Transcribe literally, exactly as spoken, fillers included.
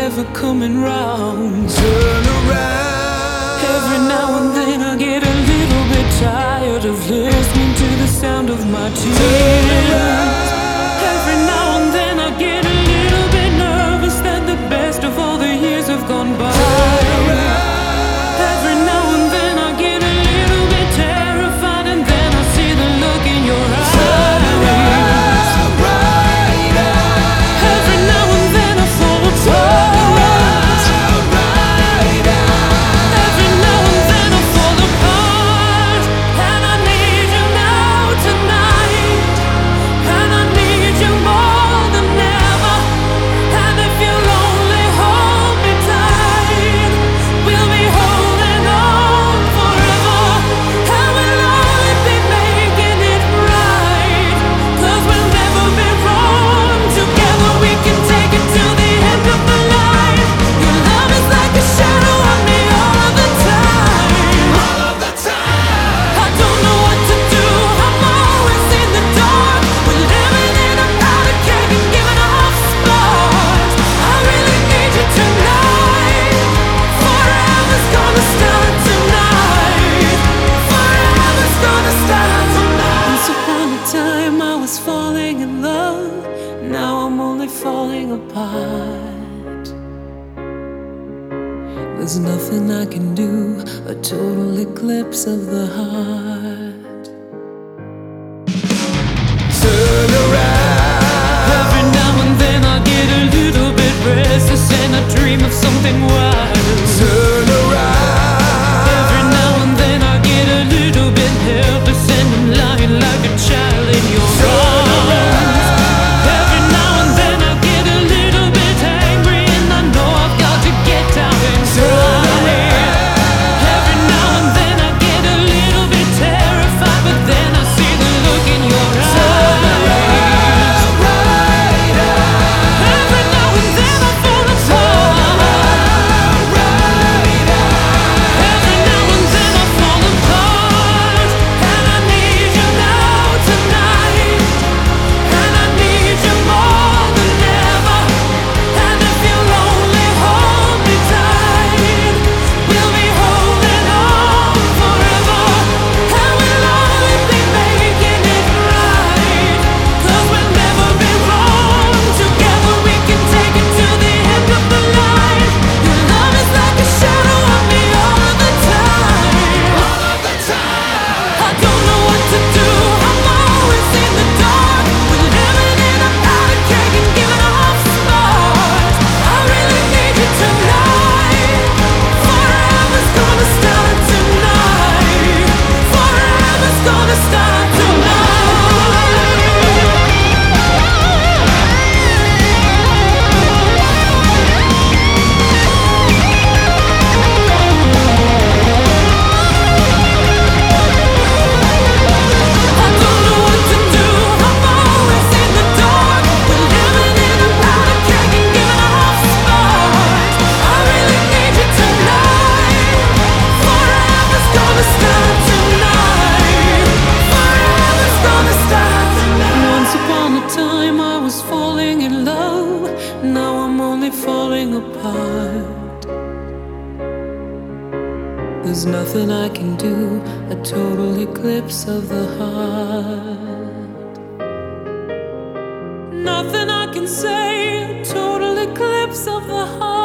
ever coming round. Turn around. Every now and then I get a little bit tired of listening to the sound of my tears. Every now and then I get a little bit nervous that the best of all the years have gone by. Every now and then I get a little bit terrified, and then I see the look in your eyes. Every now and then I fall apart. Every now and then I fall apart. And I need you now tonight. And I need you more than ever. And if you'll only hold me tight, we'll be holding on forever. And we'll only be making it right. 'Cause we'll never be wrong. Together we can take it to the end of the line. Your love is like a shadow on me all of the time. All of the time. I don't know what to do. I'm always in the dark. We're living in a powder keg and giving off sparks. I really need you tonight. Forever's gonna start tonight. Forever's gonna start tonight. Once upon a time I was falling in love. Now I'm only falling apart. There's nothing I can do. A total eclipse of the heart. Turn around. Every now and then I get a little bit restless and I dream of something wild. Turn around. Every now and then I get a little bit helpless and I'm lying like a child in your arms. Every now and then I get a little bit angry and I know I've got to get down and cry. Every now and then I get a little bit terrified, but then I see the look in your eyes. Every now and then I fall apart. Every now and then I fall apart. And I need you now tonight. And I need you more than ever. And if you'll only hold me tight, we'll be holding on forever. And we'll only be making it right. 'Cause we'll never be wrong. Together we can take it to the end of the line. Your love is like a shadow on me all of the time. All of the time. I don't know what to do. I'm always in the dark. We're living in a powder keg and giving off sparks. I really need you tonight. Forever's gonna start tonight. Forever's gonna start tonight. I don't know what to do. I'm always in the dark. We're living in a powder keg and giving off sparks. I really need you tonight. Forever's gonna start tonight. Forever's gonna start tonight. Once upon a time I was falling in love. Now I'm only falling apart. There's nothing I can do. A total eclipse of the heart. Nothing I can say. A total eclipse of the heart.